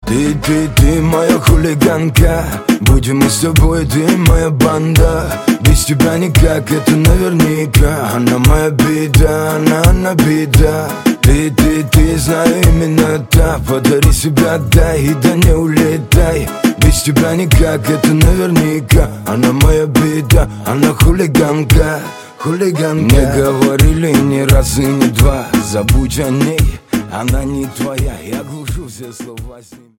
Ты моя хулиганка. Будем мы с тобой, ты моя банда. Без тебя никак, это наверняка. Она моя беда, она беда. Ты, знаю, именно та. Подари себя, дай, и да не улетай. Без тебя никак, это наверняка. Она моя беда, она хулиганка. Мне говорили ни раз и ни два: забудь о ней, она не твоя. Я глушу все слова с ним.